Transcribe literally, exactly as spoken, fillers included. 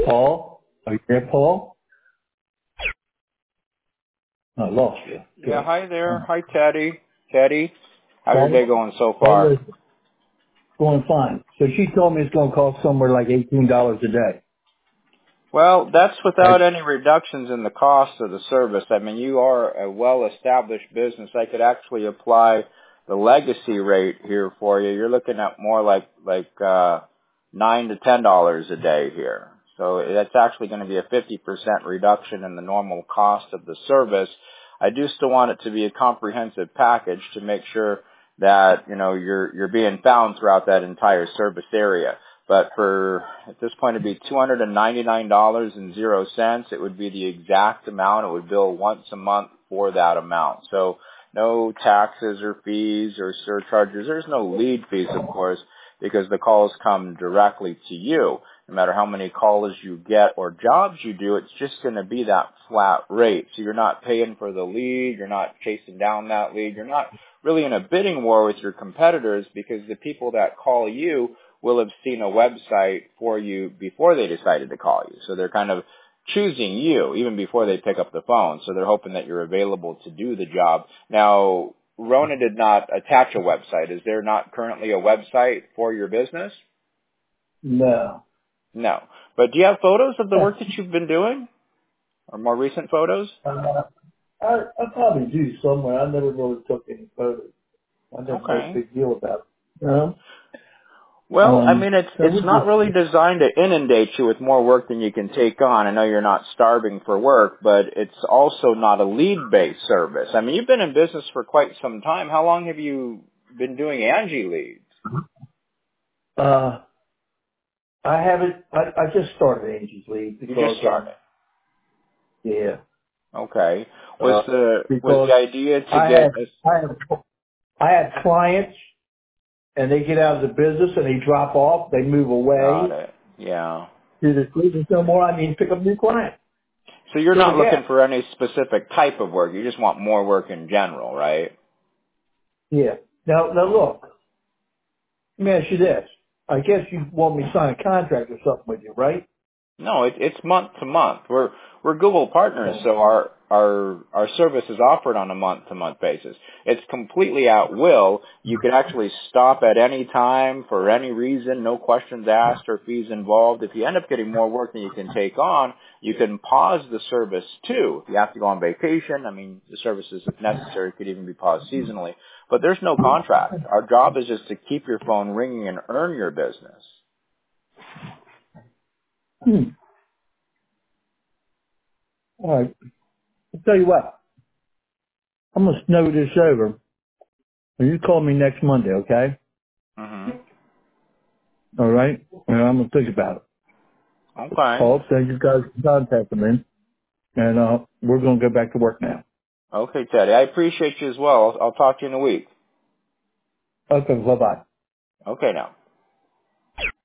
Paul? Are you there, Paul? I lost you. Yeah, Okay. hi there. Um, Hi, Teddy. Teddy, how's your Paul? day going so Paul far? is going fine. So she told me it's going to cost somewhere like eighteen dollars a day. Well, that's Right? without any reductions in the cost of the service. I mean, you are a well-established business. I could actually apply the legacy rate here for you. You're looking at more like like uh, nine to ten dollars a day here. So that's actually going to be a fifty percent reduction in the normal cost of the service. I do still want it to be a comprehensive package to make sure that you know you're you're being found throughout that entire service area. But for, at this point, it'd be two hundred ninety-nine dollars and zero cents. It would be the exact amount. It would bill once a month for that amount. So no taxes or fees or surcharges. There's no lead fees, of course, because the calls come directly to you. No matter how many calls you get or jobs you do, it's just going to be that flat rate. So you're not paying for the lead. You're not chasing down that lead. You're not really in a bidding war with your competitors because the people that call you will have seen a website for you before they decided to call you. So they're kind of choosing you even before they pick up the phone. So they're hoping that you're available to do the job. Now, Rona did not attach a website. Is there not currently a website for your business? No. No. But do you have photos of the Yeah. work that you've been doing? Or more recent photos? Uh, I, I probably do somewhere. I never really took any photos. I never made a Okay. big deal about it. You know? Well, I Um, mean, it's so we it's not just, really designed to inundate you with more work than you can take on. I know you're not starving for work, but it's also not a lead-based service. I mean, you've been in business for quite some time. How long have you been doing Angie leads? uh, I haven't, I, I just started Angie's League You just because, um, started. yeah, Okay. Was uh, the was because the idea to I get had, this? I had, I had clients and they get out of the business and they drop off, they move Got away it. Yeah. to the business no more. I mean, pick up new clients, So you're fill the not looking gap. for any specific type of work. You just want more work in general, right? Yeah. Now, now look, let me ask you this. I guess you want me to sign a contract or something with you, right? No, it, it's month to month. We're we're Google partners, Oh. so our our our service is offered on a month to month basis. It's completely at will. You could actually stop at any time for any reason, no questions asked or fees involved. If you end up getting more work than you can take on, you can pause the service too. If you have to go on vacation, I mean, the services, if necessary, could even be paused seasonally. But there's no contract. Our job is just to keep your phone ringing and earn your business. Hmm. All right. I'll tell you what. I'm going to snow this over. And you call me next Monday, okay? hmm All right? And I'm going to think about it. Okay. Paul, send you guys contact them in. And uh, we're going to go back to work now. Okay, Teddy. I appreciate you as well. I'll, I'll talk to you in a week. Okay, bye-bye. Okay now.